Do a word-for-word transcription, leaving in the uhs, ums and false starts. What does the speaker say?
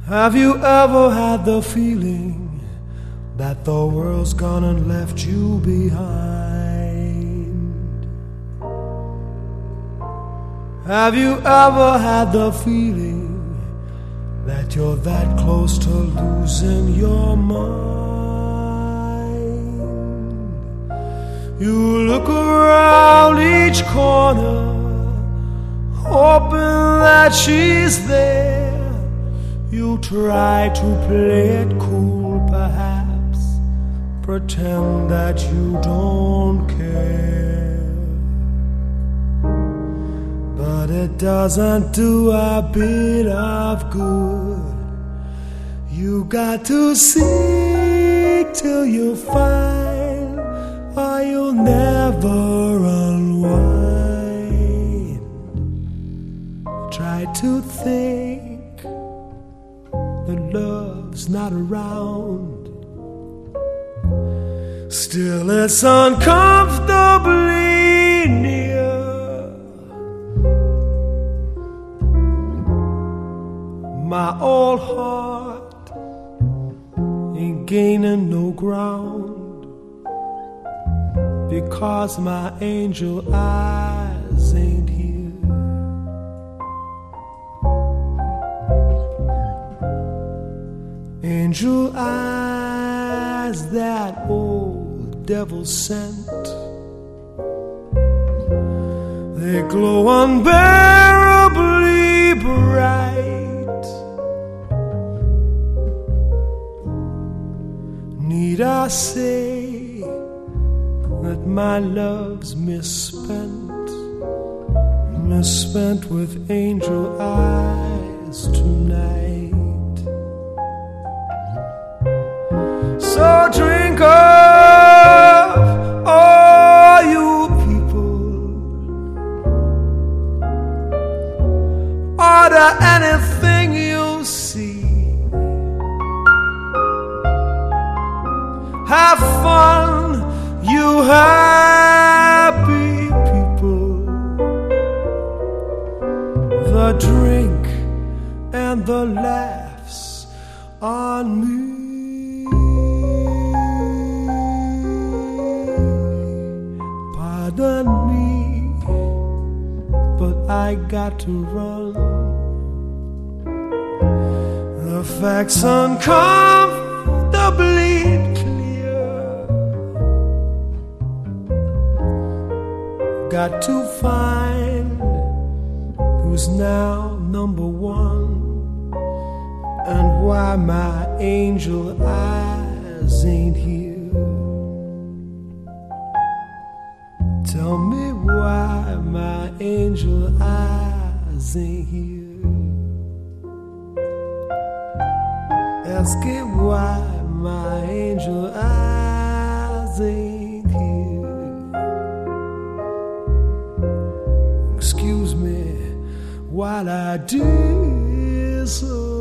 Have you ever had the feeling that the world's gone and left you behind? Have you ever had the feeling that you're that close to losing your mind? You look around each corner, hoping that she's there. You try to play it cool, perhaps, pretend that you don't care. But it doesn't do a bit of good. You got to seek till you find, or you'll never unwind. Try to think that love's not around. Still it's uncomfortably near. My old heart ain't gaining no ground, because my angel eyes ain't here. Angel eyes that old devil sent, they glow unbearably bright. Need I say that my love's misspent, misspent with angel eyes tonight? So drink up, all you people, order anything you see. Have fun, you happy people. The drink and the laughs on me. Pardon me, but I got to run. The facts uncomfortably clear. Got to find who's now number one, and why my angel eyes ain't here. Tell me why my angel eyes ain't here. Ask it why my angel eyes ain't here. Excuse me while I do so.